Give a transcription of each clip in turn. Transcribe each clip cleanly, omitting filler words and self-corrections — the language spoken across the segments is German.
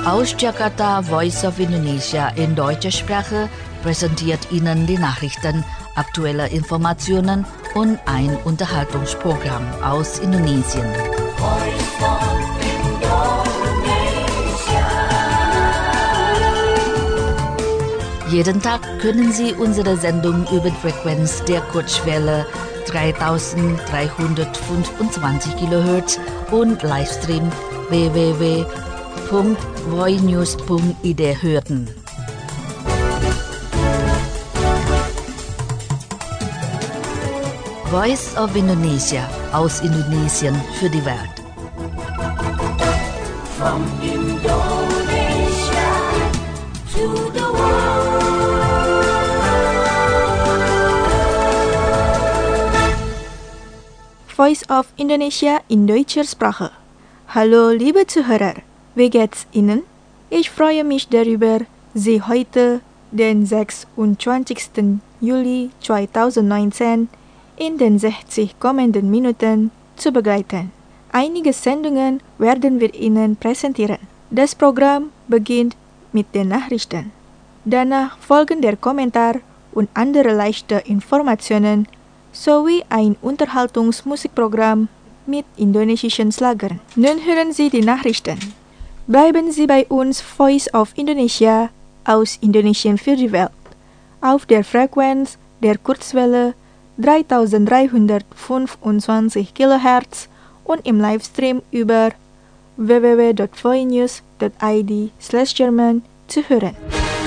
Aus Jakarta, Voice of Indonesia in deutscher Sprache präsentiert Ihnen die Nachrichten, aktuelle Informationen und ein Unterhaltungsprogramm aus Indonesien. Jeden Tag können Sie unsere Sendung über die Frequenz der Kurzwelle 3325 kHz und Livestream www.voinews.id hören. Voice of Indonesia aus Indonesien für die Welt. From Indonesia to the world. Voice of Indonesia in deutscher Sprache. Hallo liebe Zuhörer, wie geht's Ihnen? Ich freue mich darüber, Sie heute, den 26. Juli 2019, in den 60 kommenden Minuten zu begleiten. Einige Sendungen werden wir Ihnen präsentieren. Das Programm beginnt mit den Nachrichten. Danach folgen der Kommentar und andere leichte Informationen sowie ein Unterhaltungsmusikprogramm mit indonesischen Schlagern. Nun hören Sie die Nachrichten. Bleiben Sie bei uns, Voice of Indonesia aus Indonesien für die Welt, auf der Frequenz der Kurzwelle 3325 kHz und im Livestream über www.voinews.id/German zu hören.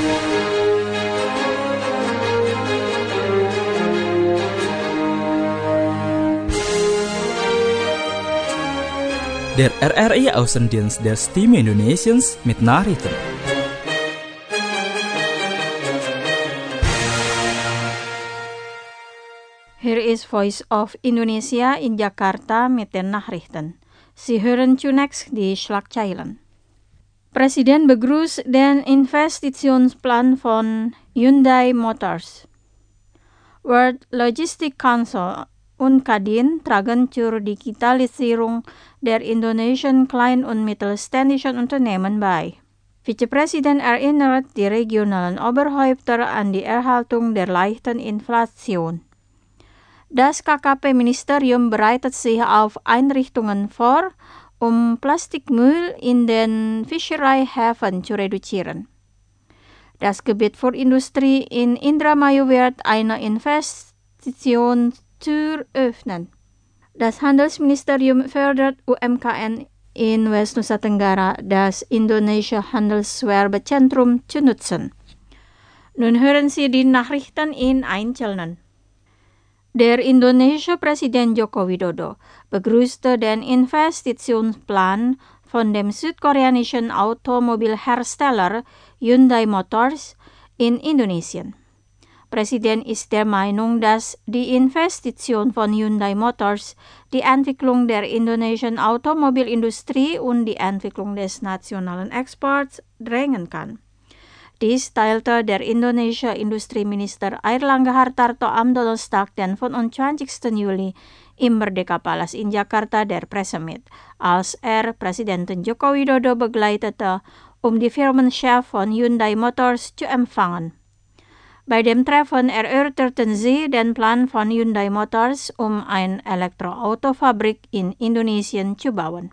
Der RRI-Außendienst der Stimme Indonesiens mit Nachrichten. Hier ist Voice of Indonesia in Jakarta mit den Nachrichten. Sie hören zunächst die Schlagzeilen. Presiden begrüßt den Investitionsplan von Hyundai Motors. World Logistics Council und Kadin tragen zur Digitalisierung der indonesischen Klein- und Mittelständischen Unternehmen bei. Vizepräsident erinnert die regionalen Oberhäupter an die Erhaltung der leichten Inflation. Das KKP-Ministerium bereitet sich auf Einrichtungen vor, um Plastikmüll in den Fischereihäfen zu reduzieren. Das Gebiet für Industrie in Indramayu wird eine Investitionstür öffnen. Das Handelsministerium fördert UMKM in West-Nusa Tenggara, das Indonesia Handelswerbezentrum zu nutzen. Nun hören Sie die Nachrichten in Einzelnen. Der indonesische Präsident Joko Widodo begrüßte den Investitionsplan von dem südkoreanischen Automobilhersteller Hyundai Motors in Indonesien. Präsident ist der Meinung, dass die Investition von Hyundai Motors die Entwicklung der indonesischen Automobilindustrie und die Entwicklung des nationalen Exports drängen kann. Dies teilte der indonesische Industrieminister Airlangga Hartarto am Donnerstag, den 25. Juli, im Merdeka Palace in Jakarta der Presse mit, als Präsidenten Joko Widodo begleitete, um die Firmenchef von Hyundai Motors zu empfangen. Bei dem Treffen erörterten sie den Plan von Hyundai Motors, um eine Elektroautofabrik in Indonesien zu bauen.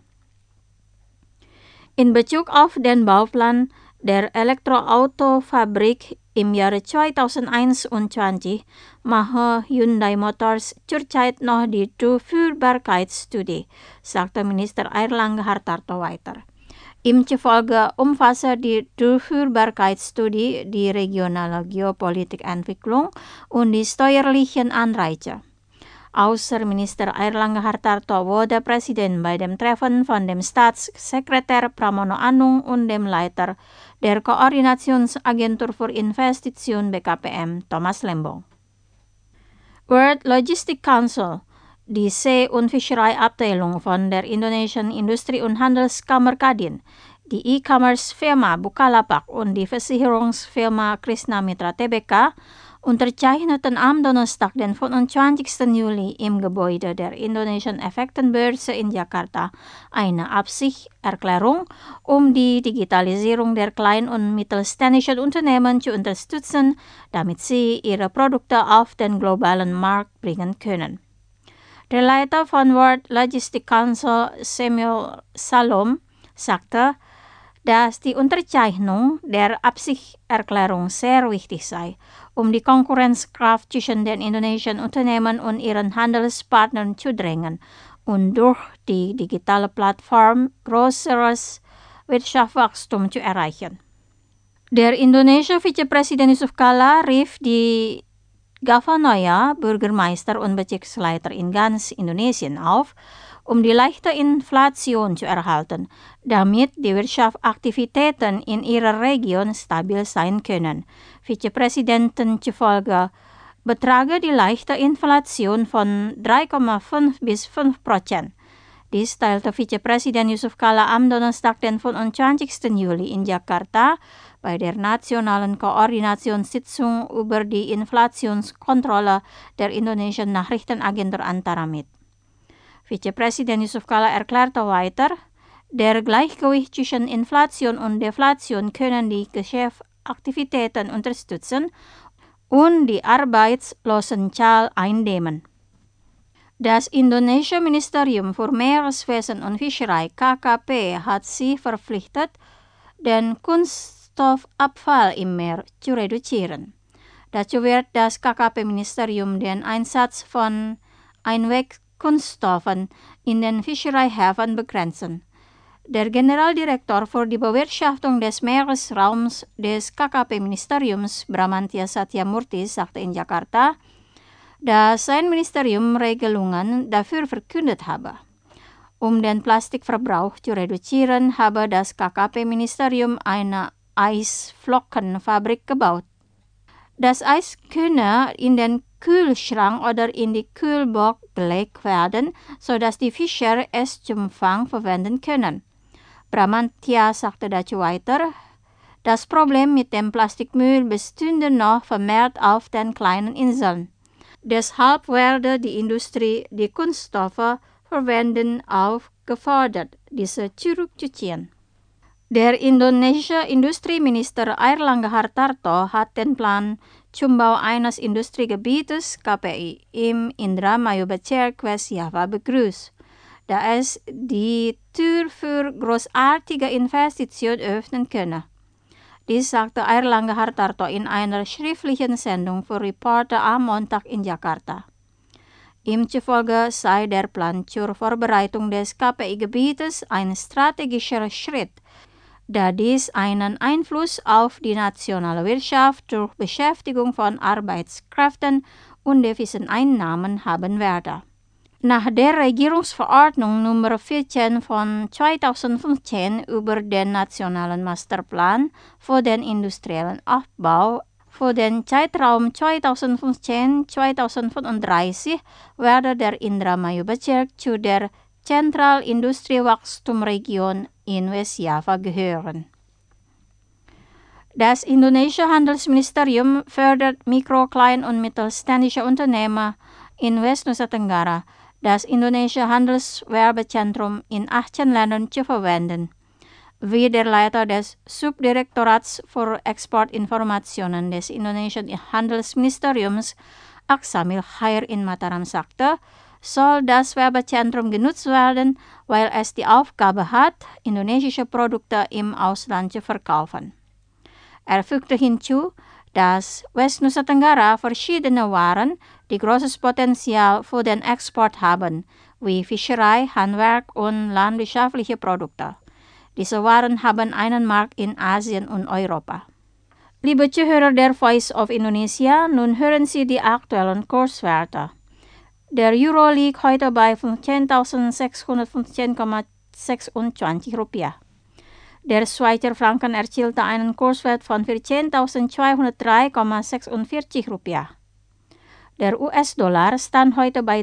In Bezug auf den Bauplan der Elektroautofabrik im Jahre 2021 mache Hyundai Motors zurzeit noch die Durchführbarkeitsstudie, sagte Minister Airlangga Hartarto weiter. Ihm zufolge umfasse die Durchführbarkeitsstudie die regionale Geopolitikentwicklung und die steuerlichen Anreize. Außer Minister Airlangga Hartarto wurde Präsident bei dem Treffen von dem Staatssekretär Pramono Anung und dem Leiter der Koordinationsagentur für Investition BKPM, Thomas Lembong. World Logistics Council, die See- und Fischereiabteilung von der indonesischen Industrie- und Handelskammer Kadin, die E-Commerce-Firma Bukalapak und die Versicherungsfirma Krishna Mitra Tbk Unterzeichneten am Donnerstag, den 25. Juli, im Gebäude der Indonesian Effektenbörse in Jakarta eine Absichtserklärung, um die Digitalisierung der kleinen und mittelständischen Unternehmen zu unterstützen, damit sie ihre Produkte auf den globalen Markt bringen können. Der Leiter von World Logistic Council, Samuel Salom, sagte, dass die Unterzeichnung der Absichtserklärung sehr wichtig sei, um die Konkurrenzkraft zwischen den indonesischen Unternehmen und ihren Handelspartnern zu drängen und durch die digitale Plattform größeres Wirtschaftswachstum zu erreichen. Der indonesische Vizepräsident Yusuf Kala rief die Gouverneur, Bürgermeister und Bezirksleiter in ganz Indonesien auf, um die leichte Inflation zu erhalten, damit die Wirtschaftsaktivitäten in ihrer Region stabil sein können. Vizepräsidenten zufolge betrage die leichte Inflation von 3,5 bis 5%. Dies teilte Vizepräsident Yusuf Kala am Donnerstag, den 25. Juli in Jakarta bei der nationalen Koordinationssitzung über die Inflationskontrolle der indonesischen Nachrichtenagentur Antara mit. Vizepräsident Yusuf Kala erklärte weiter, der Gleichgewicht zwischen Inflation und Deflation können die Geschäftsaktivitäten unterstützen und die Arbeitslosenzahl eindämmen. Das indonesische Ministerium für Meereswesen und Fischerei KKP hat sich verpflichtet, den Kunststoffabfall im Meer zu reduzieren. Dazu wird das KKP-Ministerium den Einsatz von Einwegkunststoffen in den Fischereihäfen begrenzen. Der Generaldirektor für die Bewirtschaftung des Meeresraums des KKP-Ministeriums, Bramantya Satyamurthy, sagte in Jakarta, dass sein Ministerium Regelungen dafür verkündet habe. Um den Plastikverbrauch zu reduzieren, habe das KKP-Ministerium eine Eisflockenfabrik gebaut. Das Eis könne in den Kühlschrank oder in die Kühlbox gelegt werden, sodass die Fischer es zum Fang verwenden können. Bramantya sagte dazu weiter, das Problem mit dem Plastikmüll bestünde noch vermehrt auf den kleinen Inseln. Deshalb werde die Industrie die Kunststoffe verwenden aufgefordert, diese zurückzuziehen. Der indonesische Industrieminister Airlangga Hartarto hat den Plan zum Bau eines Industriegebietes KPI im Indramayu Bezirk West Java begrüßt, da es die Tür für großartige Investitionen öffnen könne. Dies sagte Airlangga Hartarto in einer schriftlichen Sendung für Reporter am Montag in Jakarta. Ihm zufolge sei der Plan zur Vorbereitung des KPI-Gebietes ein strategischer Schritt, da dies einen Einfluss auf die nationale Wirtschaft durch Beschäftigung von Arbeitskräften und Deviseneinnahmen haben werde. Nach der Regierungsverordnung Nummer 14 von 2015 über den Nationalen Masterplan für den industriellen Aufbau für den Zeitraum 2015-2035 werde der Indramayu Bezirk zu der Zentralindustriewachstumregion in West Java gehören. Das indonesische Handelsministerium fördert Mikro-, Klein- und Mittelständische Unternehmer in West-Nusa Tenggara, das indonesische Handelswerbezentrum in 18 Ländern zu verwenden, wie der Leiter des Subdirektorats für Exportinformationen des indonesischen Handelsministeriums, Aksamil Khair in Mataram sagte, soll das Werbezentrum genutzt werden, weil es die Aufgabe hat, indonesische Produkte im Ausland zu verkaufen. Er fügte hinzu, dass West-Nusa Tenggara verschiedene Waren, die großes Potenzial für den Export haben, wie Fischerei, Handwerk und landwirtschaftliche Produkte. Diese Waren haben einen Markt in Asien und Europa. Liebe Zuhörer der Voice of Indonesia, nun hören Sie die aktuellen Kurswerte. Der Euro liegt heute bei 15.615,26 Rupiah. Der Schweizer Franken erzielte einen Kurswert von 14.203,46 Rupiah. Der US-Dollar stand heute bei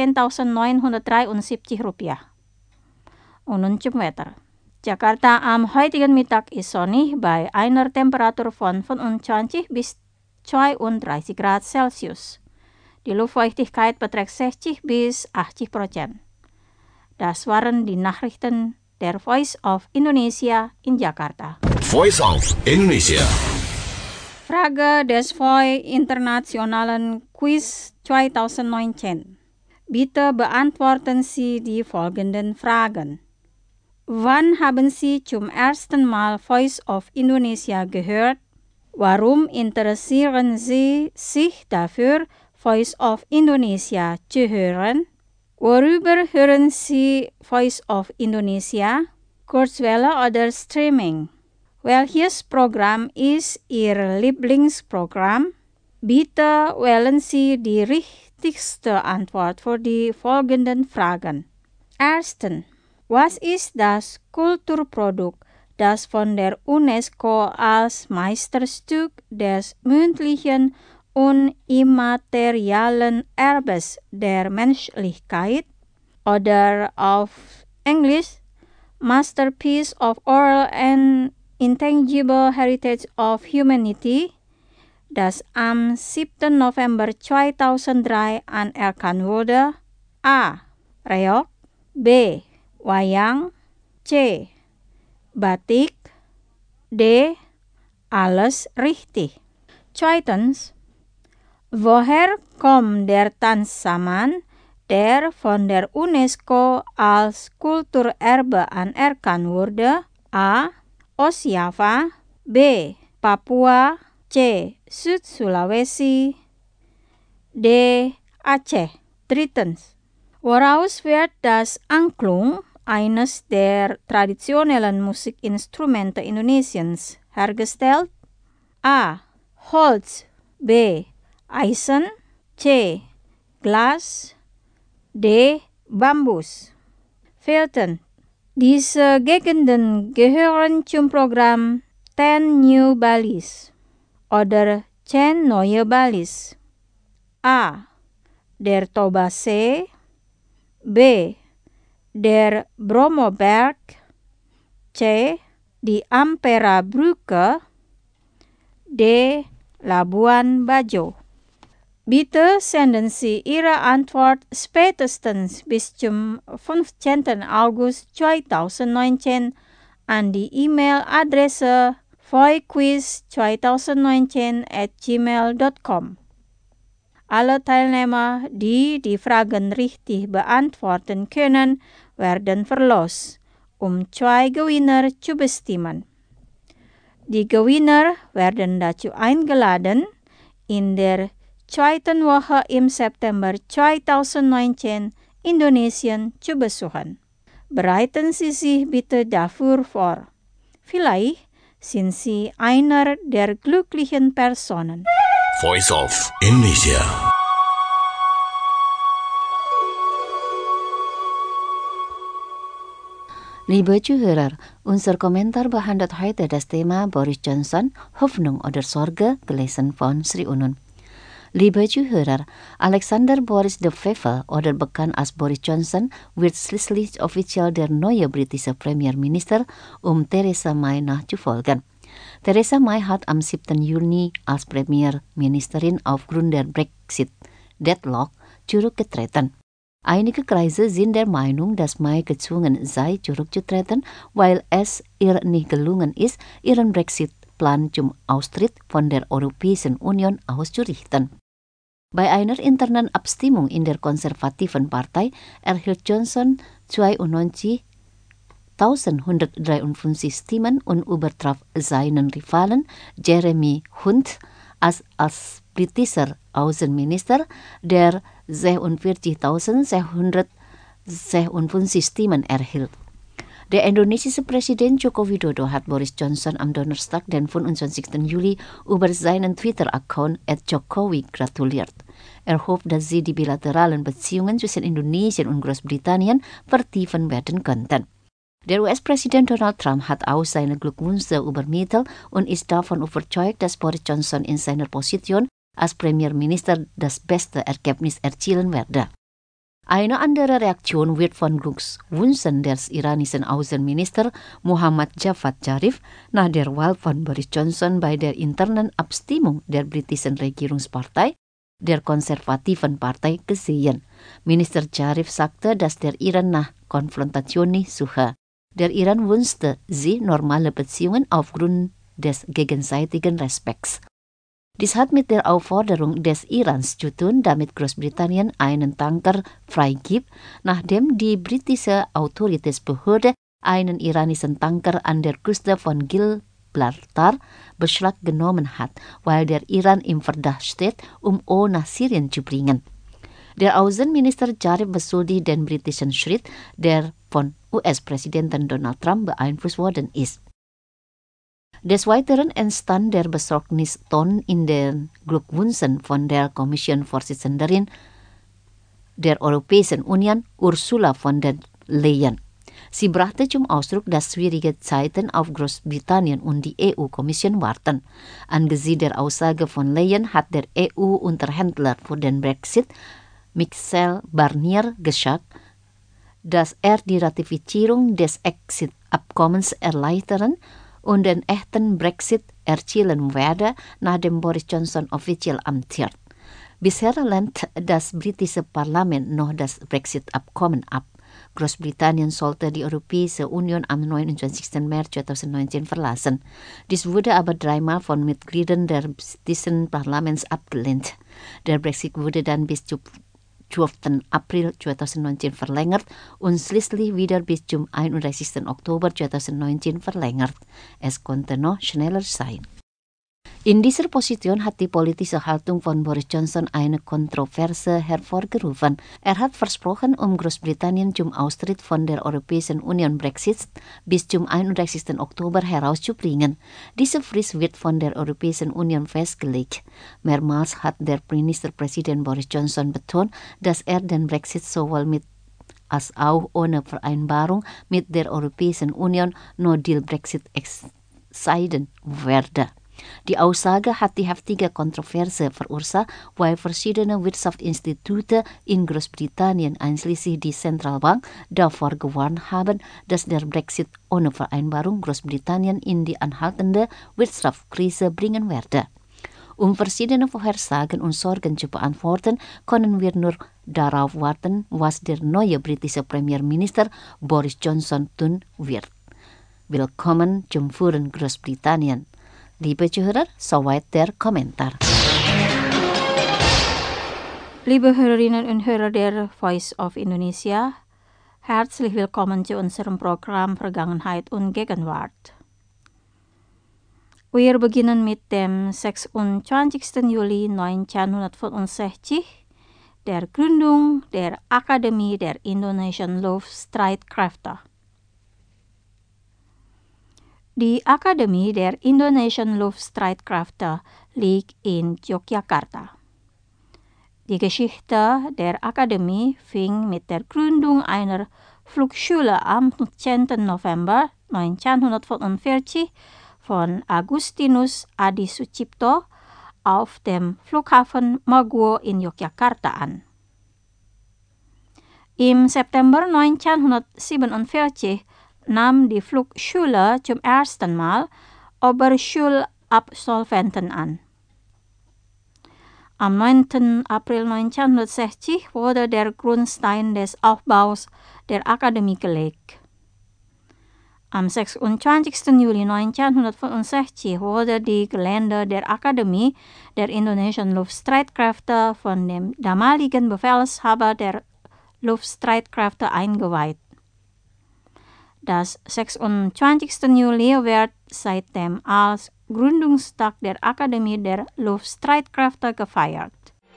13.973 Rupiah. Und nun zum Wetter. Jakarta am heutigen Mittag ist sonnig bei einer Temperatur von 25 bis 32 Grad Celsius. Die Luftfeuchtigkeit beträgt 60 bis 80%. Das waren die Nachrichten der Voice of Indonesia in Jakarta. Voice of Indonesia. Frage des VOI Internationalen Quiz 2019. Bitte beantworten Sie die folgenden Fragen. Wann haben Sie zum ersten Mal Voice of Indonesia gehört? Warum interessieren Sie sich dafür, Voice of Indonesia zu hören? Worüber hören Sie Voice of Indonesia? Kurzwelle oder Streaming? Welches Programm ist Ihr Lieblingsprogramm? Bitte wählen Sie die richtigste Antwort für die folgenden Fragen. Erstens. Was ist das Kulturprodukt, das von der UNESCO als Meisterstück des mündlichen und immateriellen Erbes der Menschlichkeit oder auf Englisch Masterpiece of Oral and Intangible Heritage of Humanity, das am 7. November 2003 anerkannt wurde? A. Reog, B. Wayang, C. Batik, D. Alles richtig. Zweitens. Woher kommt der Tanzsaman, der von der UNESCO als Kulturerbe anerkannt wurde? A. Osjava, B. Papua, C. Süd-Sulawesi, D. Aceh. Drittens. Woraus wird das Angklung, eines der traditionellen Musikinstrumente Indonesiens, hergestellt? A. Holz, B. Eisen, C. Glas, D. Bambus. Viertens. Diese Gegenden gehören zum Programm 10 New Balis oder 10 Neue Balis. A. Der Tobasee, B. Der Bromoberg, C. Die Ampera-Brücke, D. Labuan Bajo. Bitte senden Sie Ihre Antwort spätestens bis zum 15. August 2019 an die E-Mail-Adresse voiquiz2019@gmail.com. Alle Teilnehmer, die die Fragen richtig beantworten können, werden verlost, um 2 Gewinner zu bestimmen. Die Gewinner werden dazu eingeladen, in der zweiten Woche im September 2019 Indonesien zu besuchen. Bereiten Sie sich bitte dafür vor. Vielleicht sind Sie einer der glücklichen Personen. Voice of Indonesia. Liebe Zuhörer, unser Kommentar behandelt heute das Thema Boris Johnson, Hoffnung oder Sorge, gelesen von Sri Unun. Liebe Zuhörer, Alexander Boris de Pfeffel oder bekannt als Boris Johnson wird schließlich offiziell der neue britische Premierminister, Theresa May nachzufolgen. Theresa May hat am 7. Juni als Premierministerin aufgrund der Brexit-Deadlock zurückgetreten. Einige Kreise sind der Meinung, dass May gezwungen sei, zurückzutreten, weil es ihr nicht gelungen ist, ihren Brexit-Plan zum Austritt von der Europäischen Union auszurichten. Bei einer internen Abstimmung in der konservativen Partei erhielt Johnson 92.153 Stimmen und übertraf seinen Rivalen Jeremy Hunt als britischer Außenminister, der 46.656 Stimmen erhielt. Der indonesische Präsident Joko Widodo hat Boris Johnson am Donnerstag, den 25. Juli, über seinen Twitter-Account @Jokowi gratuliert. Er hofft, dass sie die bilateralen Beziehungen zwischen Indonesien und Großbritannien vertiefen werden könnten. Der US-Präsident Donald Trump hat auch seine Glückwünsche übermittelt und ist davon überzeugt, dass Boris Johnson in seiner Position als Premierminister das beste Ergebnis erzielen werde. Eine andere Reaktion wird von Glückwünschen des iranischen Außenminister Muhammad Javad Zarif nach der Wahl von Boris Johnson bei der internen Abstimmung der britischen Regierungspartei, der konservativen Partei, gesehen. Minister Zarif sagte, dass der Iran nach Konfrontation nicht suche. Der Iran wünschte sich normale Beziehungen aufgrund des gegenseitigen Respekts. Dies hat mit der Aufforderung des Irans zu tun, damit Großbritannien einen Tanker freigibt, nachdem die britische Autoritätsbehörde einen iranischen Tanker an der Küste von Gibraltar Beschlag genommen hat, weil der Iran im Verdacht steht, Öl nach Syrien zu bringen. Der Außenminister Zarif beschuldigt den britischen Schritt, der von US-Präsidenten Donald Trump beeinflusst worden ist. Des Weiteren entstand der Besorgniston in den Glückwünschen von der Kommissionvorsitzenden der Europäischen Union, Ursula von der Leyen. Sie brachte zum Ausdruck, dass schwierige Zeiten auf Großbritannien und die EU-Kommission warten. Angesichts der Aussage von Leyen hat der EU-Unterhändler für den Brexit, Michel Barnier, gesagt, dass die Ratifizierung des Exit-Abkommens erleichtern und den echten Brexit erzielen werde, nachdem Boris Johnson offiziell amtiert. Bisher lehnt das britische Parlament noch das Brexit-Abkommen ab. Großbritannien sollte die Europäische Union am 29. März 2019 verlassen. Dies wurde aber dreimal von Mitgliedern des britischen Parlaments abgelehnt. Der Brexit wurde dann bis zum 12. April 2019 verlängert und schließlich wieder bis zum 31. Oktober 2019 verlängert. Es konnte noch schneller sein. In dieser Position hat die politische Haltung von Boris Johnson eine Kontroverse hervorgerufen. Er hat versprochen, Großbritannien zum Austritt von der Europäischen Union Brexit bis zum 31. Oktober herauszubringen. Diese Frist wird von der Europäischen Union festgelegt. Mehrmals hat der Ministerpräsident Boris Johnson betont, dass er den Brexit sowohl mit als auch ohne Vereinbarung mit der Europäischen Union No-Deal-Brexit entscheiden werde. Die Aussage hat die heftige Kontroverse verursacht, weil verschiedene Wirtschaftsinstitute in Großbritannien, einschließlich die Zentralbank, davor gewarnt haben, dass der Brexit ohne Vereinbarung Großbritannien in die anhaltende Wirtschaftskrise bringen werde. Verschiedene Vorhersagen und Sorgen zu beantworten, können wir nur darauf warten, was der neue britische Premierminister Boris Johnson tun wird. Willkommen zum Führen Großbritannien. Liebe Zuhörer, soweit der Kommentar. Liebe Hörerinnen und Hörer der Voice of Indonesia, herzlich willkommen zu unserem Programm Vergangenheit und Gegenwart. Wir beginnen mit dem 26. Juli 1965, der Gründung der Akademie der Indonesian Luftstreitkräfte. Die Akademie der Indonesian Luftstreitkräfte liegt in Yogyakarta. Die Geschichte der Akademie fing mit der Gründung einer Flugschule am 10. November 1945 von Agustinus Adi Sucipto auf dem Flughafen Maguwo in Yogyakarta an. Im September 1947 nahm die Flugschule zum ersten Mal Oberschulabsolventen an. Am 9. April 1960 wurde der Grundstein des Aufbaus der Akademie gelegt. Am 26. Juli 1965 wurde die Gelände der Akademie der Indonesian Luftstreitkräfte von dem damaligen Befehlshaber der Luftstreitkräfte eingeweiht. Das 26. Juli wird seitdem als Gründungstag der Akademie der Luftstreitkräfte gefeiert.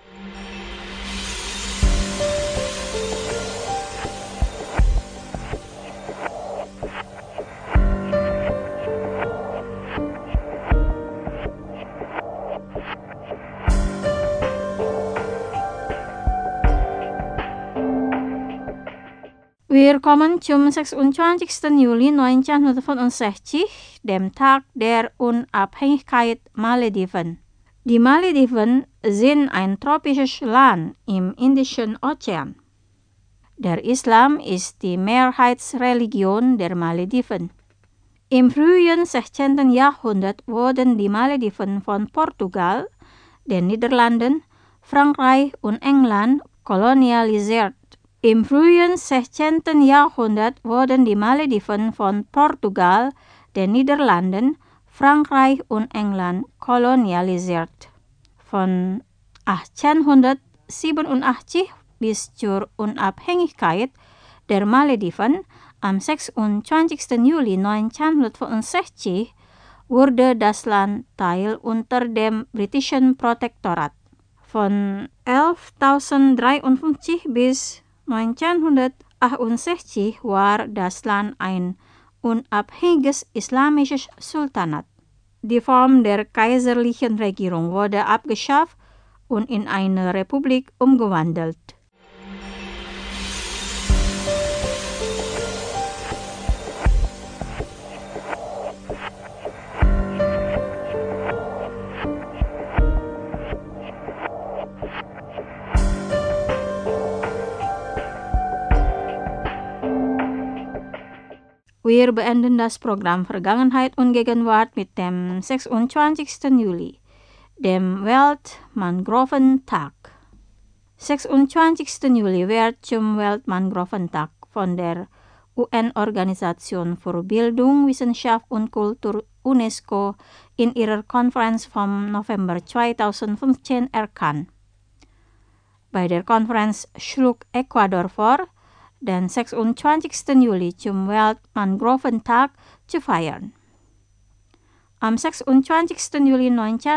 Wir kommen zum 26. Juli 1965, dem Tag der Unabhängigkeit Malediven. Die Malediven sind ein tropisches Land im Indischen Ozean. Der Islam ist die Mehrheitsreligion der Malediven. Im frühen 16. Jahrhundert wurden die Malediven von Portugal, den Niederlanden, Frankreich und England kolonialisiert. Im frühen 16. Jahrhundert wurden die Malediven von Portugal, den Niederlanden, Frankreich und England kolonialisiert. Von 1887 bis zur Unabhängigkeit der Malediven am 26. Juli 1965 wurde das Land Teil unter dem britischen Protektorat. Von 1153 bis 1968 war das Land ein unabhängiges islamisches Sultanat. Die Form der kaiserlichen Regierung wurde abgeschafft und in eine Republik umgewandelt. Wir beenden das Programm Vergangenheit und Gegenwart mit dem 26. Juli, dem Weltmangroventag. 26. Juli wird zum Weltmangroventag von der UN-Organisation für Bildung, Wissenschaft und Kultur UNESCO in ihrer Konferenz vom November 2015 erkannt. Bei der Konferenz schlug Ecuador vor, den 26. Juli zum Weltmangroventag zu feiern. Am 26. Juli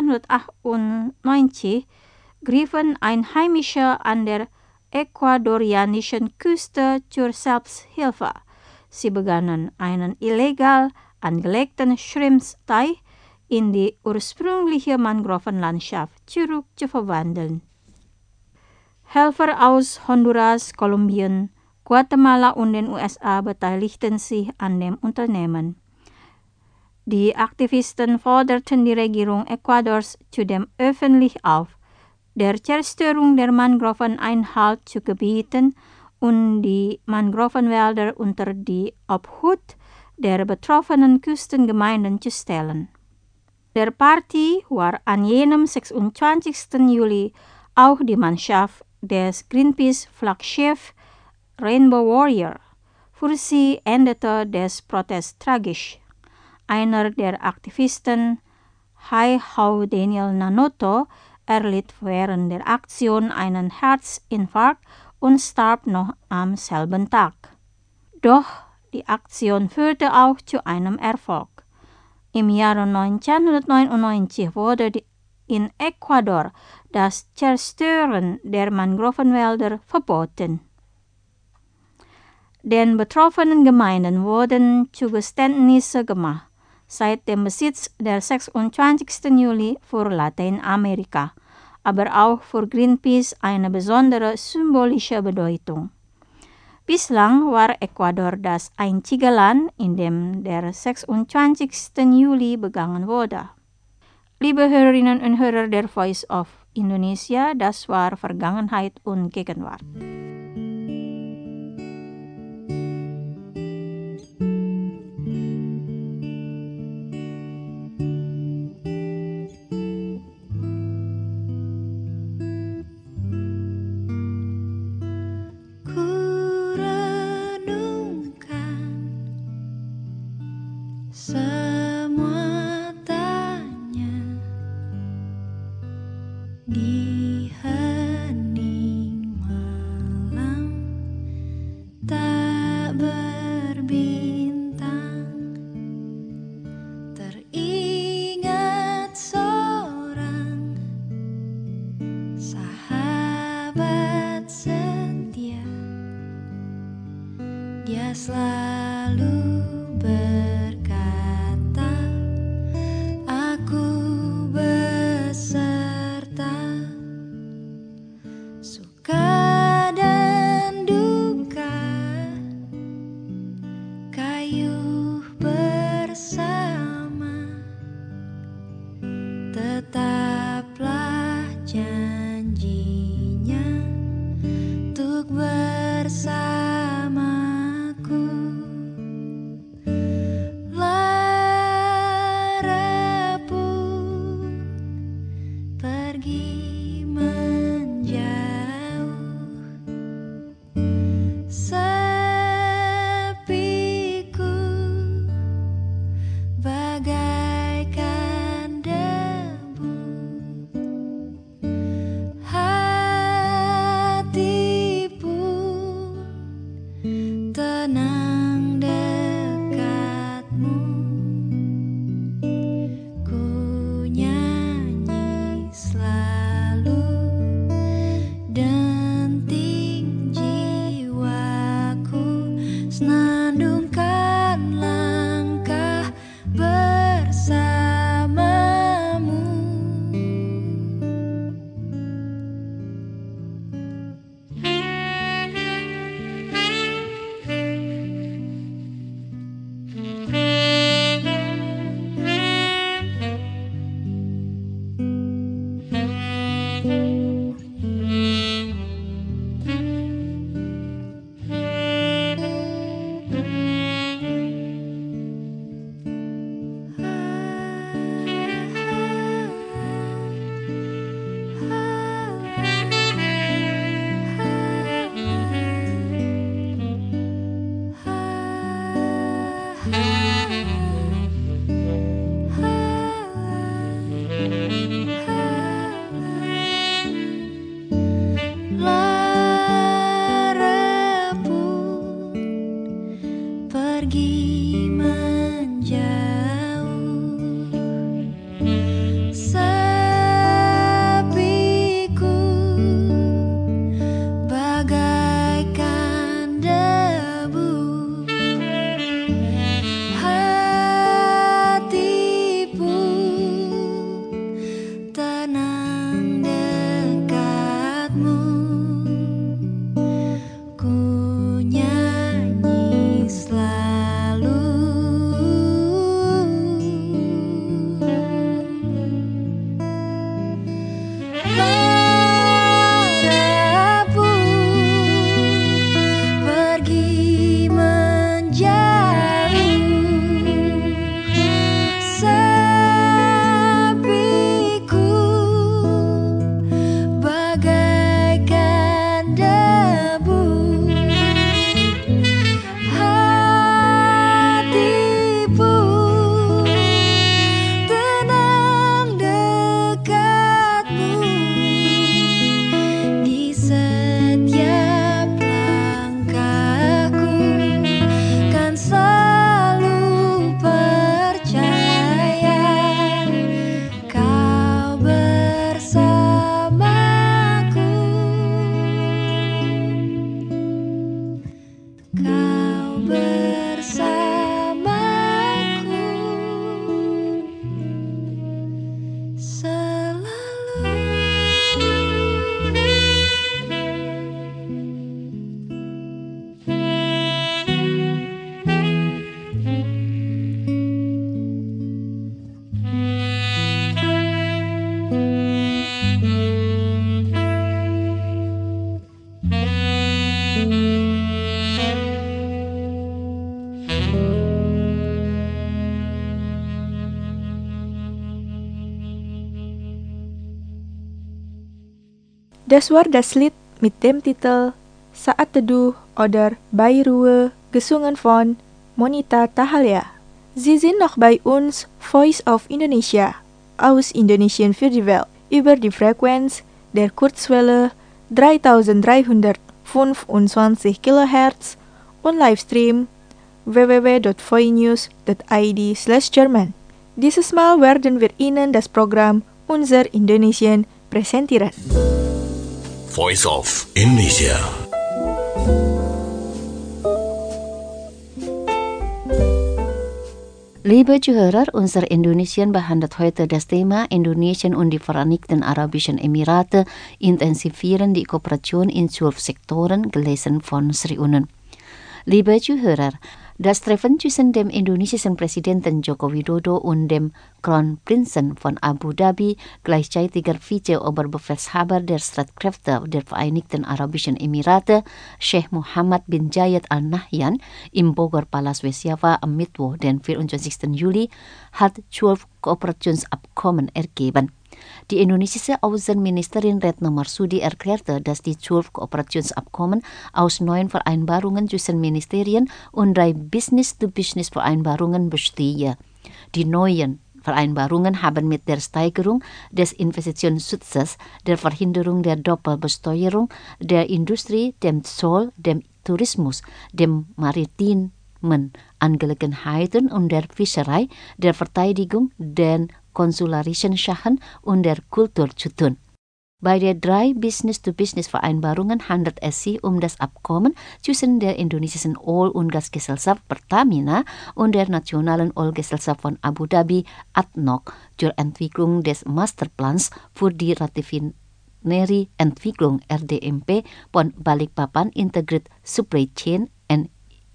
1998 griffen Einheimische an der ecuadorianischen Küste zur Selbsthilfe. Sie begannen, einen illegal angelegten Schrimpsteich in die ursprüngliche Mangrovenlandschaft zurückzuverwandeln. Helfer aus Honduras, Kolumbien, Guatemala und den USA beteiligten sich an dem Unternehmen. Die Aktivisten forderten die Regierung Ecuadors zudem öffentlich auf, der Zerstörung der Mangroven Einhalt zu gebieten und die Mangrovenwälder unter die Obhut der betroffenen Küstengemeinden zu stellen. Der Party war an jenem 26. Juli auch die Mannschaft des Greenpeace-Flaggschiff Rainbow Warrior. Für sie endete des Protest tragisch. Einer der Aktivisten, Hai-Hau Daniel Nanoto, erlitt während der Aktion einen Herzinfarkt und starb noch am selben Tag. Doch die Aktion führte auch zu einem Erfolg. Im Jahre 1999 wurde in Ecuador das Zerstören der Mangrovenwälder verboten. Den betroffenen Gemeinden wurden Zugeständnisse gemacht, seit dem Besitz der 26. Juli für Lateinamerika, aber auch für Greenpeace eine besondere symbolische Bedeutung. Bislang war Ecuador das einzige Land, in dem der 26. Juli begangen wurde. Liebe Hörerinnen und Hörer der Voice of Indonesia, das war Vergangenheit und Gegenwart. Semua tanya di hening malam tak berbintang, teringat seorang sahabat setia, dia selalu berkata, aku beserta, suka dan duka, kayuh bersama, tetaplah janjinya untuk bersama. Lara pun pergi menjauh, sepiku bagaikan debu. Hati pun tenang dekatmu. Ku nyanyi selalu, denting jiwaku senandungkan langkah bersamamu. Lara pun pergi menjauh, sepiku bagaikan debu. Hati pun tenang dekatmu. Ku nyanyi selalu, Lara pun pergi menjauh, sepiku bagaikan debu. Hati pun tenang dekatmu. Di setiap langkahku kan selalu percaya kau bersamaku. Kau bersamaku selalu. Das war das Lied mit dem Titel Saat Teduh oder Bei Ruhe, gesungen von Monita Tahalia. Sie sind noch bei uns, Voice of Indonesia, aus Indonesien für die Welt, über die Frequenz der Kurzwelle 3325 kHz und Livestream www.voinews.id/German. Dieses Mal werden wir Ihnen das Programm Unser Indonesien präsentieren. Voice of Indonesia. Liebe Zuhörer, unser Indonesien behandelt heute das Thema Indonesien und die Vereinigten Arabischen Emirate intensivieren die Kooperation in 12 Sektoren, gelesen von Sri Unun. Liebe Zuhörer, Das Treffen zwischen dem indonesischen Präsidenten Joko Widodo und dem Kronprinzen von Abu Dhabi, gleichzeitiger Vize-Oberbefehlshaber der Streitkräfte der Vereinigten Arabischen Emirate, Sheikh Mohammed bin Zayed Al Nahyan, im Bogor Palace West Java am Mittwoch, den 24. Juli, hat 12 Kooperationsabkommen ergeben. Die indonesische Außenministerin Retno Marsudi erklärte, dass die 12 Kooperationsabkommen aus 9 Vereinbarungen zwischen Ministerien und 3 Business-to-Business-Vereinbarungen bestehe. Die neuen Vereinbarungen haben mit der Steigerung des Investitionsschutzes, der Verhinderung der Doppelbesteuerung, der Industrie, dem Zoll, dem Tourismus, dem maritimen Angelegenheiten und der Fischerei, der Verteidigung, den konsularischen Sachen und der Kultur zu tun. Bei den 3 Business-to-Business-Vereinbarungen handelt es sich um das Abkommen zwischen der indonesischen Öl- und Gasgesellschaft Pertamina und der Nationalen Ölgesellschaft von Abu Dhabi ADNOC zur Entwicklung des Masterplans für die Raffinerie-Entwicklung RDMP von Balikpapan Integrated Supply Chain and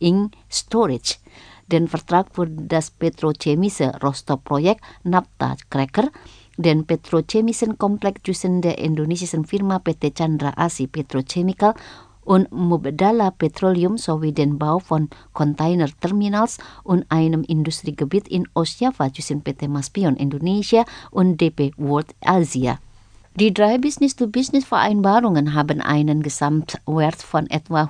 Storage, den Vertrag für das petrochemische Rohstoffprojekt Naphtha Cracker, den petrochemischen Komplex zwischen der indonesischen Firma PT Chandra Asih Petrochemical und Mubadala Petroleum sowie den Bau von Containerterminals und einem Industriegebiet in Ostjava zwischen PT Maspion Indonesia und DP World Asia. Die 3 Business-to-Business-Vereinbarungen haben einen Gesamtwert von etwa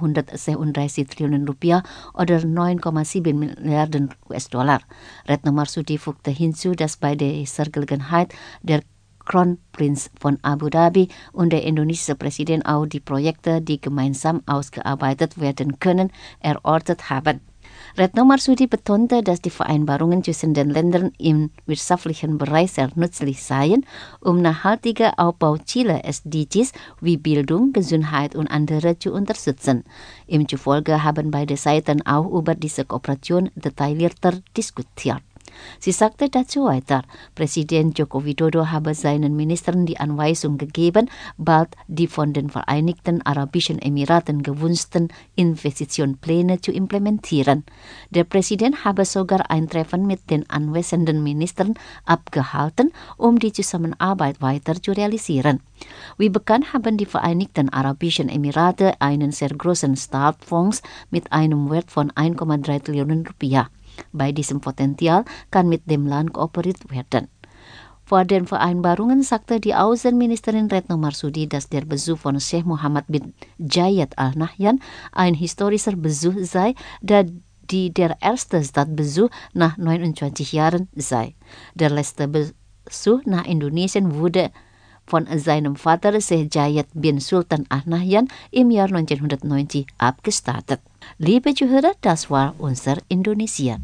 136 Trillionen Rupiah oder 9,7 Milliarden US-Dollar. Retno Marsudi fügte hinzu, dass bei dieser Gelegenheit der Kronprinz von Abu Dhabi und der indonesische Präsident auch die Projekte, die gemeinsam ausgearbeitet werden können, erörtert haben. Retno Marsudi betonte, dass die Vereinbarungen zwischen den Ländern im wirtschaftlichen Bereich sehr nützlich seien, um nachhaltige Aufbauziele SDGs wie Bildung, Gesundheit und andere zu unterstützen. Ihm zufolge haben beide Seiten auch über diese Kooperation detaillierter diskutiert. Sie sagte dazu weiter, Präsident Joko Widodo habe seinen Ministern die Anweisung gegeben, bald die von den Vereinigten Arabischen Emiraten gewünschten Investitionspläne zu implementieren. Der Präsident habe sogar ein Treffen mit den anwesenden Ministern abgehalten, um die Zusammenarbeit weiter zu realisieren. Wie bekannt haben die Vereinigten Arabischen Emirate einen sehr großen Startfonds mit einem Wert von 1,3 Trillionen Rupiah. Bei diesem Potenzial kann mit dem Land kooperiert werden. Vor den Vereinbarungen sagte die Außenministerin Retno Marsudi, dass der Besuch von Sheikh Mohammed bin Zayed Al Nahyan ein historischer Besuch sei, da der erste Staatsbesuch nach 29 Jahren sei. Der letzte Besuch nach Indonesien wurde von seinem Vater Sheikh Zayed bin Sultan Al Nahyan im Jahr 1990 abgestartet. Liebe Zuhörer, das war unser Indonesia.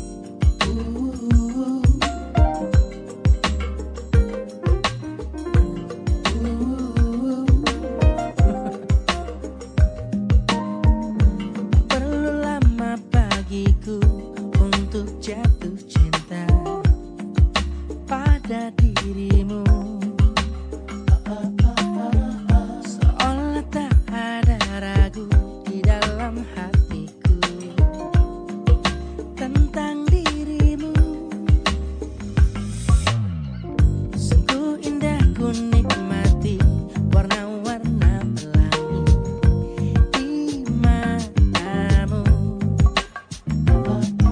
Perlu lama bagiku untuk jatuh cinta pada dirimu. Seolah tak ada ragu di dalam hatiku tentang dirimu. Sungguh indah ku nikmati warna-warna pelangi di matamu.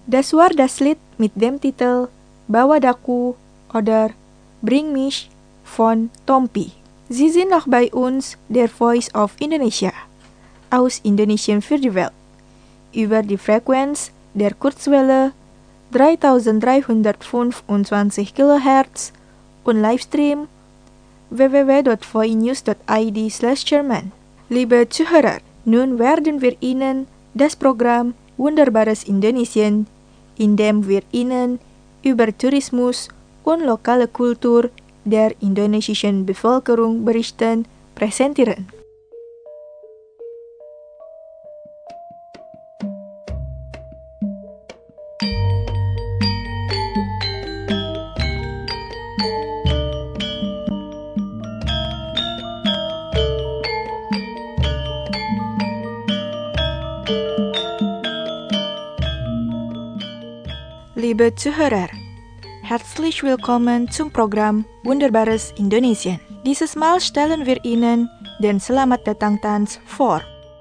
Das war das Lied mit dem Titel Bawa Daku oder Bring mich von Tompi. Sie sind noch bei uns, der Voice of Indonesia, aus Indonesien für die Welt, über die Frequenz der Kurzwelle 3325 kHz und Livestream www.voinews.id/German. Liebe Zuhörer, nun werden wir Ihnen das Programm Wunderbares Indonesien, in dem wir Ihnen über Tourismus und lokale Kultur der indonesischen Bevölkerung berichten, präsentieren. Liebe Zuhörer, herzlich willkommen zum Programm Wunderbares Indonesien. Dieses Mal stellen wir Ihnen den Selamat Datang Tanz vor.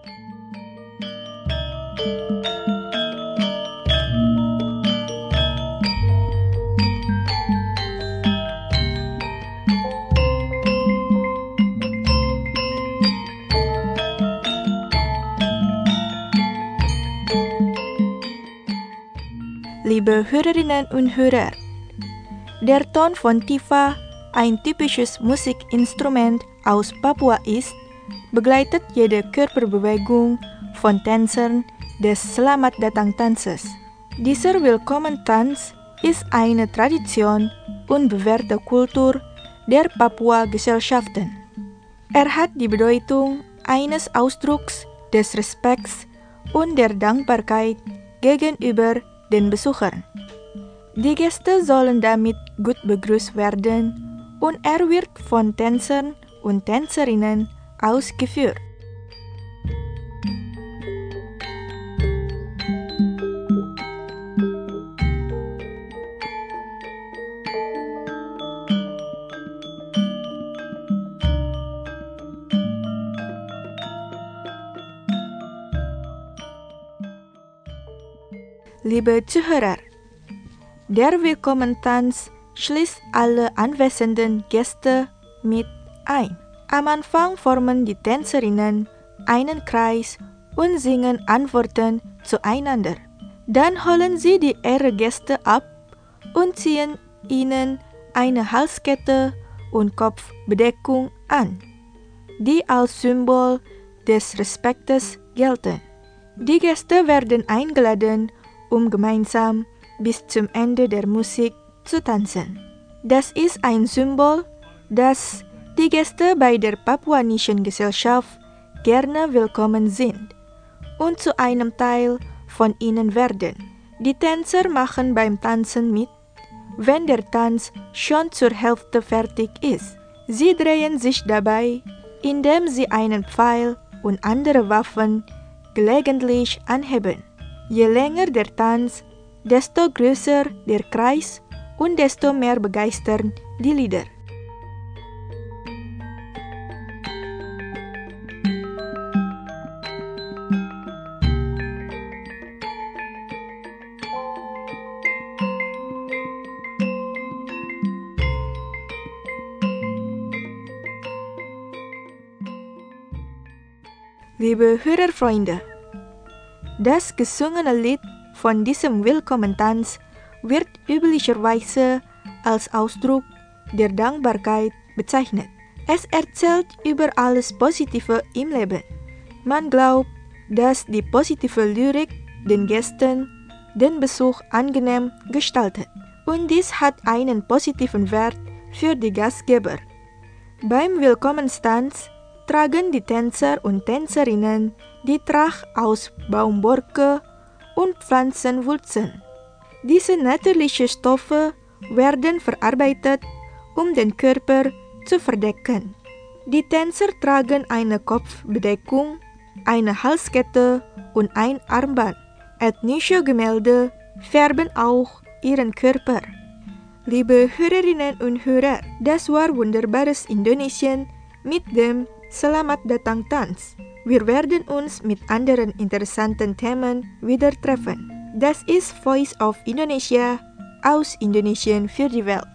Liebe Hörerinnen und Hörer, der Ton von Tifa, ein typisches Musikinstrument aus Papua ist, begleitet jede Körperbewegung von Tänzern des Selamat Datang Tanzes. Dieser Willkommentanz ist eine Tradition und bewährte Kultur der Papua-Gesellschaften. Er hat die Bedeutung eines Ausdrucks des Respekts und der Dankbarkeit gegenüber den Besuchern. Die Gäste sollen damit gut begrüßt werden und er wird von Tänzern und Tänzerinnen ausgeführt. Liebe Zuhörer, der Willkommentanz schließt alle anwesenden Gäste mit ein. Am Anfang formen die Tänzerinnen einen Kreis und singen Antworten zueinander. Dann holen sie die Ehrengäste ab und ziehen ihnen eine Halskette und Kopfbedeckung an, die als Symbol des Respektes gelten. Die Gäste werden eingeladen, um gemeinsam bis zum Ende der Musik zu tanzen. Das ist ein Symbol, dass die Gäste bei der papuanischen Gesellschaft gerne willkommen sind und zu einem Teil von ihnen werden. Die Tänzer machen beim Tanzen mit, wenn der Tanz schon zur Hälfte fertig ist. Sie drehen sich dabei, indem sie einen Pfeil und andere Waffen gelegentlich anheben. Je länger der Tanz, desto größer der Kreis und desto mehr begeistern die Lieder. Liebe Hörerfreunde, das gesungene Lied von diesem Willkommentanz wird üblicherweise als Ausdruck der Dankbarkeit bezeichnet. Es erzählt über alles Positive im Leben. Man glaubt, dass die positive Lyrik den Gästen den Besuch angenehm gestaltet. Und dies hat einen positiven Wert für die Gastgeber. Beim Willkommenstanz tragen die Tänzer und Tänzerinnen die Tracht aus Baumborke und Pflanzenwurzeln. Diese natürlichen Stoffe werden verarbeitet, um den Körper zu verdecken. Die Tänzer tragen eine Kopfbedeckung, eine Halskette und ein Armband. Ethnische Gemälde färben auch ihren Körper. Liebe Hörerinnen und Hörer, das war Wunderbares Indonesien mit dem Selamat Datang Tanz. Wir werden uns mit anderen interessanten Themen wieder treffen. Das ist Voice of Indonesia aus Indonesian für die Welt.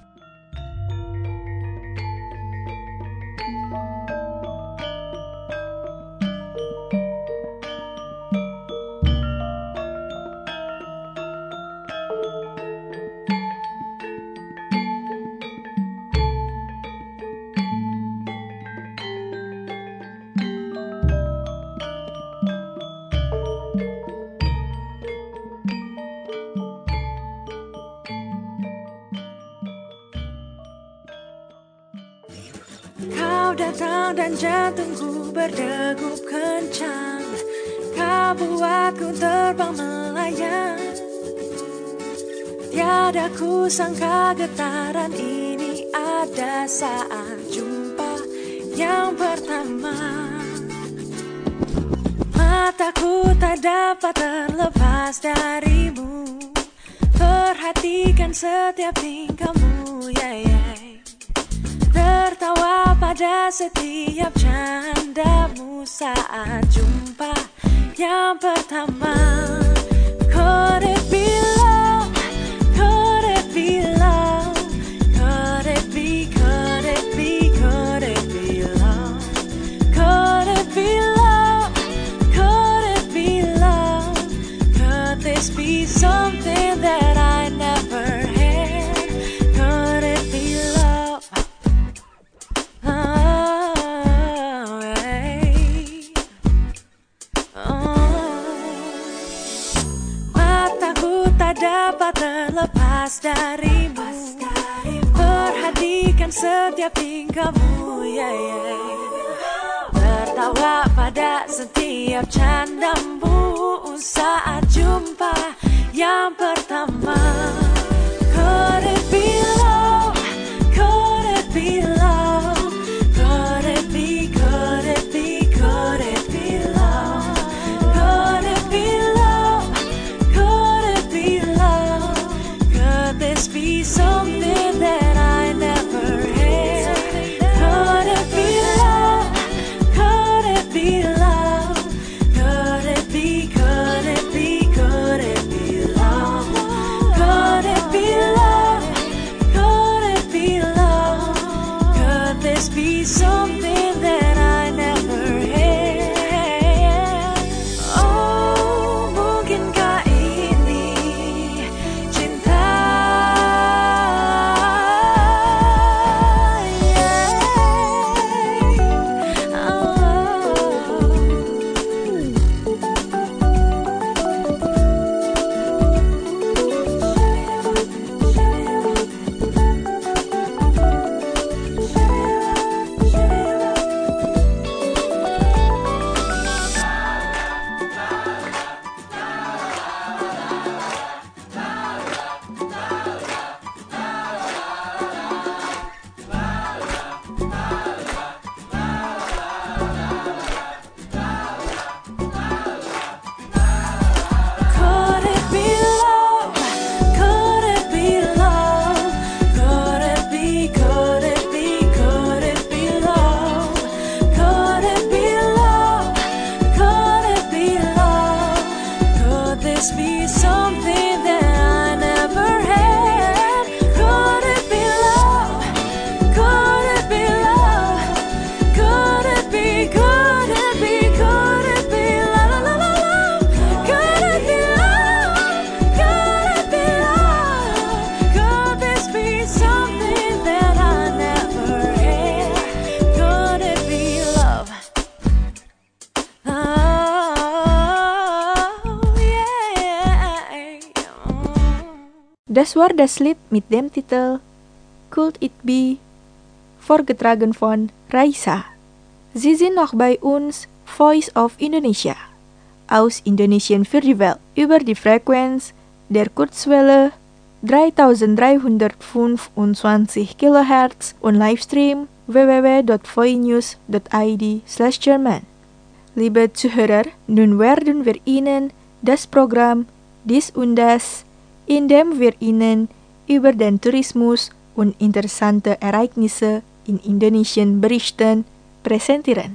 Kau datang dan jantungku berdegup kencang. Kau buatku terbang melayang. Tiada ku sangka getaran ini ada saat jumpa yang pertama. Mataku tak dapat terlepas darimu. Perhatikan setiap tingkahmu, tertawa pada setiap candamu saat jumpa yang pertama. Could it be love? Could it be love? Could it be, could it be, could it be love? Could it be love? Could it be love? Could this be something that I never had? Could it be love? Mataku tak dapat terlepas darimu. Perhatikan setiap tingkahmu, tertawa pada setiap candamu saat jumpa yang pertama. Could it be love? Could it be love? Could it be, could it be, could it be love? Could it be love? Could it be love? Could this be something that I never had? Could it be love? Could it be love? Could it be, could it be, could it be love? Could it be love? Could it be love? Could this be something that I never had? Oh, mungkinkah ini cinta? Could it be love? Could it be love? Could it be, could it be, could it be love? Could it be love? Could it be love? Could this be something that I never had? Could it be love? Could it be love? Could it be, could it be, could it be la la la la la? Could it be love? Could it be love? Could this be something that I never had? Could it be love? Oh, yeah. Das war das Lied mit dem Titel Could It Be vorgetragen von Raisa. Sie sind noch bei uns, Voice of Indonesia, aus Indonesian für die Welt, über die Frequenz der Kurzwelle 3325 kHz und Livestream www.voinews.id/German. Liebe Zuhörer, nun werden wir Ihnen das Programm Dies und Das, in dem wir Ihnen über den Tourismus und interessante Ereignisse in Indonesien berichten, präsentieren.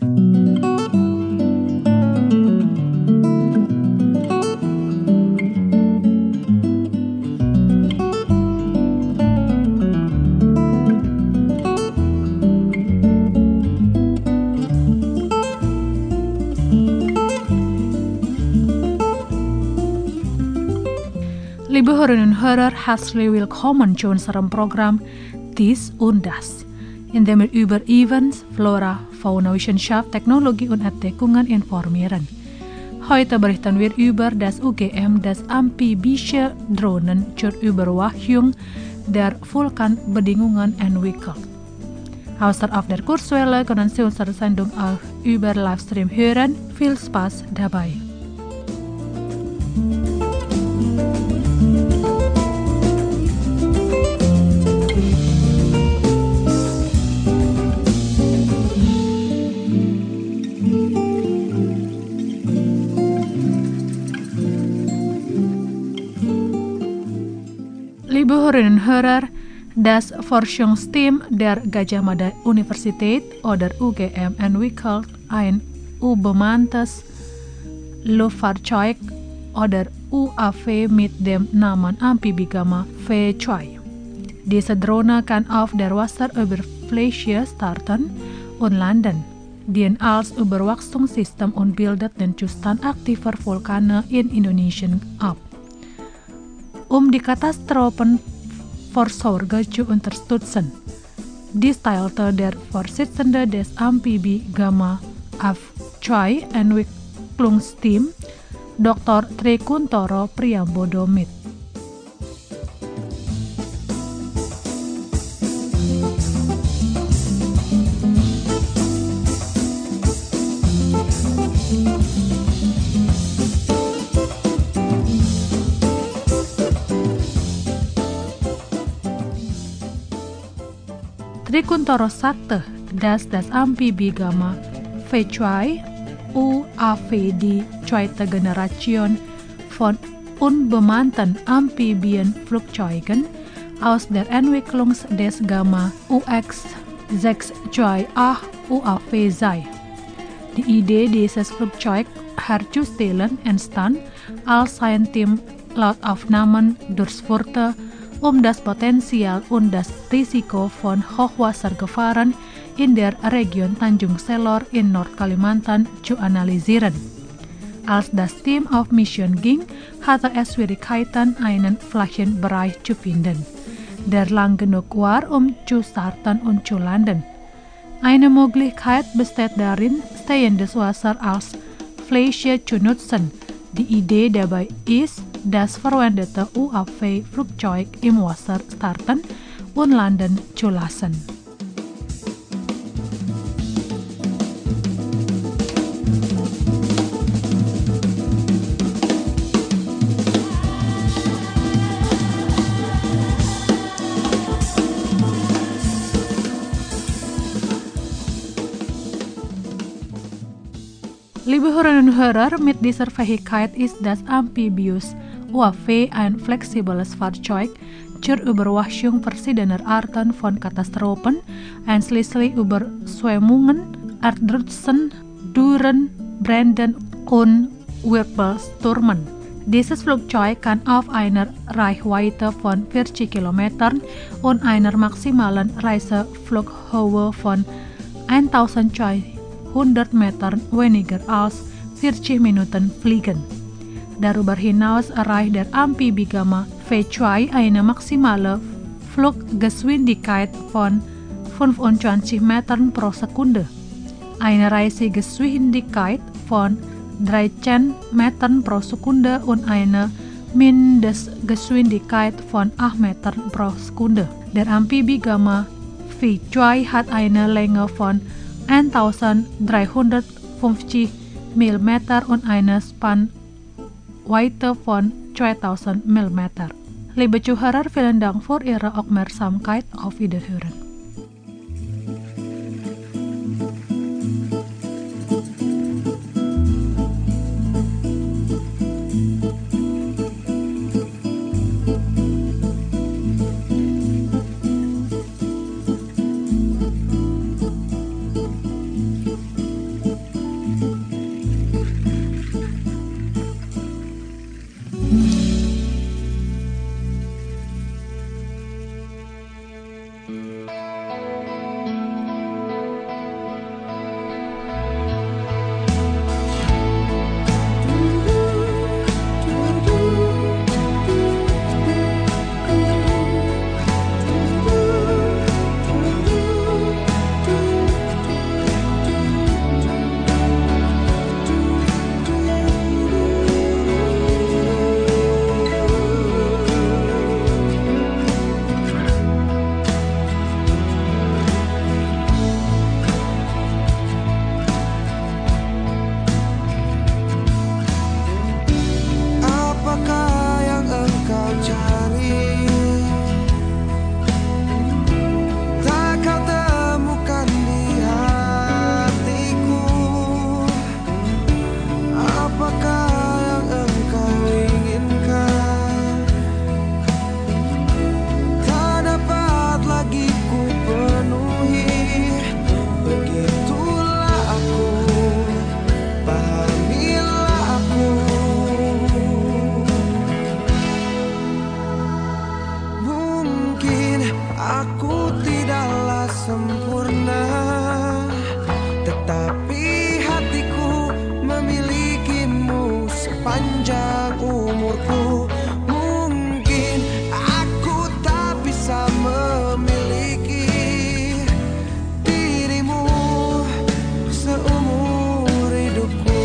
Liebe Hörerinnen und Hörer, herzlich willkommen zu unserem Programm Dies und Das, in dem wir über Events, Flora, Fauna, Wissenschaft, Technologie und Entdeckungen informieren. Heute berichten wir über das UGM, das amphibische Drohnen zur Überwachung der Vulkanbedingungen entwickelt. Außer auf der Kurzwelle können Sie unsere Sendung auch über Livestream hören. Viel Spaß dabei! Liebe Hörerinnen und Hörer, das Forschungsteam der Gajah Mada Universität oder UGM entwickelt ein unbemanntes Luftfahrzeug oder UAV mit dem Namen Amphibie-Gamma V2. Diese Drohne kann auf der Wasseroberfläche starten und landen, dient als Überwachungssystem und bildet den Zustand aktiver Vulkane in Indonesia ab. Die Katastrophenvorsorge zu unterstützen. Dies teilte der Vorsitzende des Amphibie-Gamma V2 Entwicklungsteam, Dr. Trikuntoro Priyambodo mit. Trikuntoro sagte, dass das Amphibie-Gamma V2 UAV die zweite Generation von unbemannten Amphibienflugzeugen aus der Entwicklung des Gamma UX-62A UAV sei. Die Idee dieses Flugzeugs herzustellen entstand, als sein Team Lautaufnahmen durchführte, das Potenzial und das Risiko von Hochwassergefahren in der Region Tanjung Selor in Nordkalimantan zu analysieren. Als das Team auf Mission ging, hatte es Schwierigkeiten, einen flachen Bereich zu finden, der lang genug war, zu starten und zu landen. Eine Möglichkeit besteht darin, stehendes Wasser als Fläche zu nutzen. Die Idee dabei ist, das verwendete UAV-Flugzeug im Wasser starten und landen zu lassen. Liebe Hörerinnen und Hörer, mit dieser Fähigkeit ist das Amphibious UAV ein flexibles Fahrzeug zur Überwachung verschiedener Arten von Katastrophen, einschließlich Überschwemmungen, Erdrutschen, Dürren, Bränden und Wirbelstürmen. Dieses Flugzeug kann auf einer Reichweite von 40 Kilometern und einer maximalen Reiseflughöhe von 1200 Metern weniger als 40 Minuten fliegen. Darüber hinaus erreicht der Amphibie-Gamma V2 eine maximale Fluggeschwindigkeit von 25 Metern pro Sekunde, eine Reisegeschwindigkeit von 13 Metern pro Sekunde und eine Mindestgeschwindigkeit von 8 Metern pro Sekunde. Der Amphibie-Gamma V2 hat eine Länge von 1350 mm und eine Spannweite von 2000 mm. Liebe Zuhörer, vielen Dank für Ihre Aufmerksamkeit. Auf Wiederhören. panjang umurku. Mungkin aku tak bisa memiliki dirimu seumur hidupku.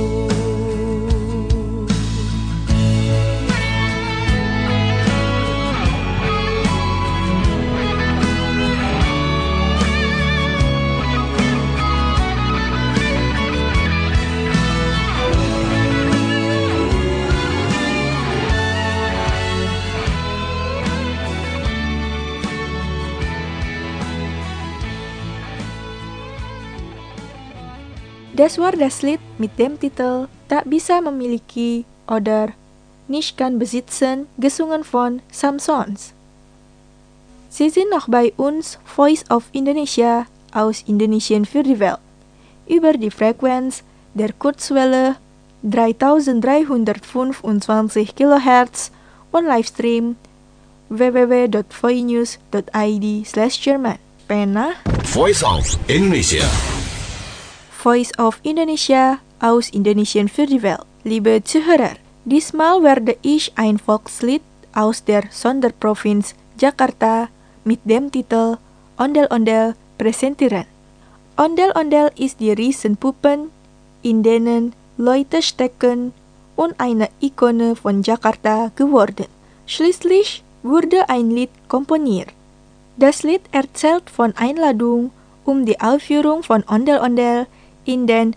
Das war das Lied mit dem Titel Tak Bisa Memiliki oder Nicht Kann Besitzen, gesungen von Samsons. Sie sind noch bei uns, Voice of Indonesia aus Indonesien für die Welt, über die Frequenz der Kurzwelle 3325 kHz und Livestream www.voinews.id/German. Pena Voice of Indonesia. Voice of Indonesia aus Indonesien für die Welt. Liebe Zuhörer, diesmal werde ich ein Volkslied aus der Sonderprovinz Jakarta mit dem Titel Ondel-Ondel präsentieren. Ondel-Ondel ist die Riesenpuppen, in denen Leute stecken und eine Ikone von Jakarta geworden. Schließlich wurde ein Lied komponiert. Das Lied erzählt von Einladung, um die Aufführung von Ondel-Ondel in den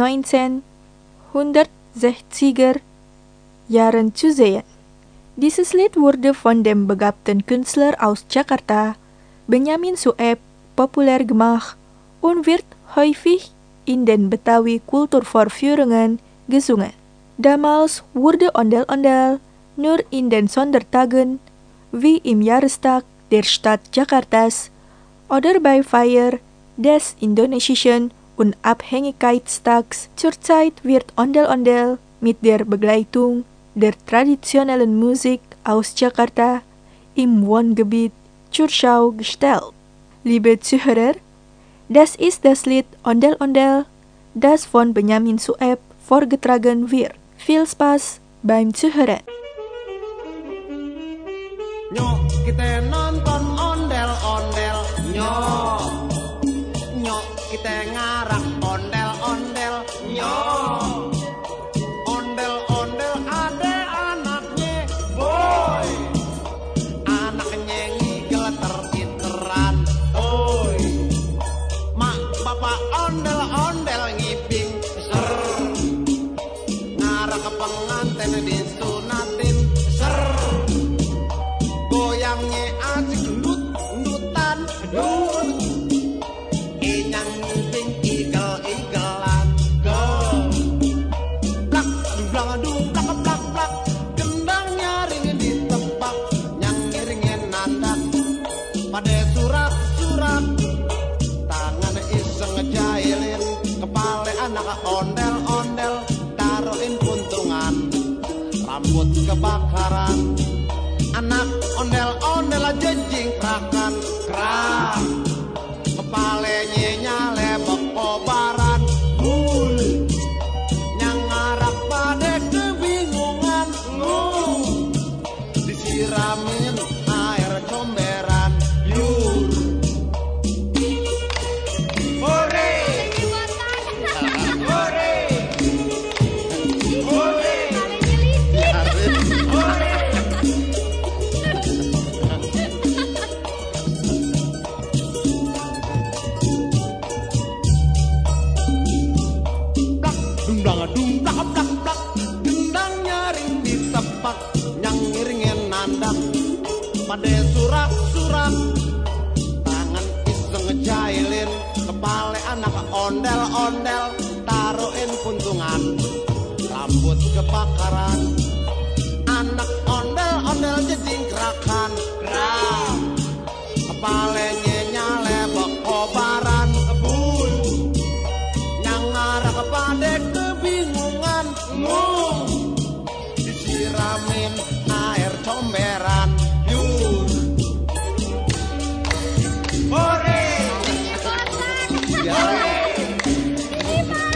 1960er Jahren zu sehen. Dieses Lied wurde von dem begabten Künstler aus Jakarta, Benyamin Sueb, populär gemacht und wird häufig in den Betawi Kulturvorführungen gesungen. Damals wurde Ondel-Ondel nur in den Sondertagen wie im Jahrestag der Stadt Jakartas oder bei Feier des Indonesischen Unabhängigkeitstags. Zurzeit wird Ondel-Ondel mit der Begleitung der traditionellen Musik aus Jakarta im Wohngebiet zur Schau gestellt. Liebe Zuhörer, das ist das Lied Ondel-Ondel, das von Benyamin Sueb vorgetragen wird. Viel Spaß beim Zuhören. Nyok kita nonton ondel-ondel, nyok kita ngarak ondel-ondel, nyok ondel-ondel ada anaknya, boy anaknya ngigel ter-iteran, oi mak bapak ondel-ondel ngiping ser ngarak pengantin disunatin ser goyangnya asik ndut-ndutan dut inyang ngiping igel-igelan go blak blang dung blak blak blak gendang nyaring ditebak nyang ngiringin nandak pada surak-surak tangan iseng ngejailin kepala anak ondel-ondel taruhin puntungan rambut kebakaran anak ondel-ondel aja jingkrakan kerak kepalanya nyale bekobaran nyang ngarap pada kebingungan disiramin air comberan yur hore hore hore dung blak blak blak gendang nyaring ditepak nyang ngiringin nandak pada surak-surak tangan iseng ngejailin kepala anak ondel-ondel taruhin puntungan rambut kebakaran anak ondel-ondel jedingkrakan gerak kepalanya nyale bekobaran kebul nyang ngarah kepada kebingungan disiramin air comberan yur hore hore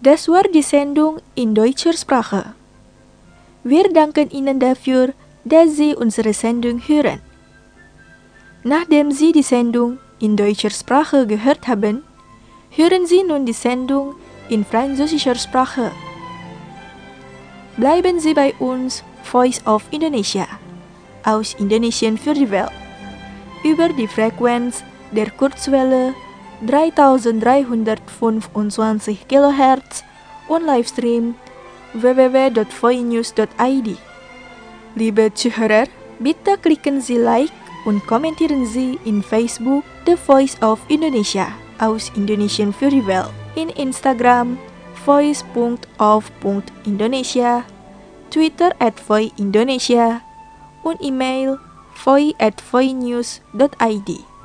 Das war die Sendung in deutscher Sprache. Wir danken Ihnen dafür, dass Sie unsere Sendung hören. Nachdem Sie die Sendung in deutscher Sprache gehört haben, hören Sie nun die Sendung in französischer Sprache. Bleiben Sie bei uns, Voice of Indonesia, aus Indonesien für die Welt, über die Frequenz der Kurzwelle 3325 kHz und Livestream www.voinews.id. Liebe Zuhörer, bitte klicken Sie Like und kommentieren Sie in Facebook The Voice of Indonesia aus Indonesien für die Welt, in Instagram voice.of.indonesia, Twitter @voindonesia und E-Mail voi@voinews.id.